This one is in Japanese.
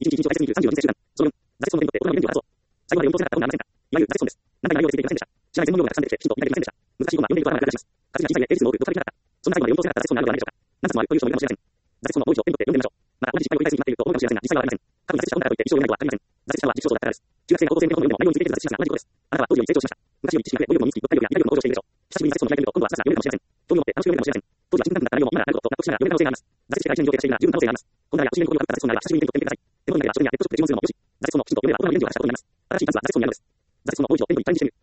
1日1日を大切に生きる34人制集団。その4、挫折の原因によって大人の原理を争う。最後まで読み通せなかった本はありませんか。いわゆる挫折損です。何回内容を続けていませんでした。支配専門用語がたくさん出てきて、きちんと見られていませんでした。難しい本は読んでいると頭ががします。数が小さいで、絵術の多く、読されていなかった。そんな最後まで読み通せなかった挫折損があるのではないでしょうか。何冊もあるという人もいるかもしれません。挫折損の多い人を手に取って読んでみましょう。また、同じ失敗を繰り返すになっていると思うかもしれませんが、実際はありません。過去に挫折した本だからといって一生読めないとは限りません。挫折したのは自己主張だったからです。中学生が高校生向けの本を読んでも内容について挫折しますが同じことです。あなたは当時より成長しました。昔より知識が増え、語彙力も身につき、読解力や理解力も向上しているでしょう。久しぶりに挫折損を開いてみると、今度はさすが読めるかもしれません。興味を持って楽しく読めるかもしれません。当時は新感覚だった内容も今ならなることと納得しながら読める可能性があります。挫折して会社に上京しているなら十分可能性があります。本来は不思議なことがあった挫折損ならば久しぶりに手に取ってみてください。手元にあれば書店やネットショップで注文するのもよし。挫折損もきちんと読めれば大人の原理を話したことになります。新しいまずは挫折損になるのです。挫折損の多い人を手に取りチャレンジしてみる。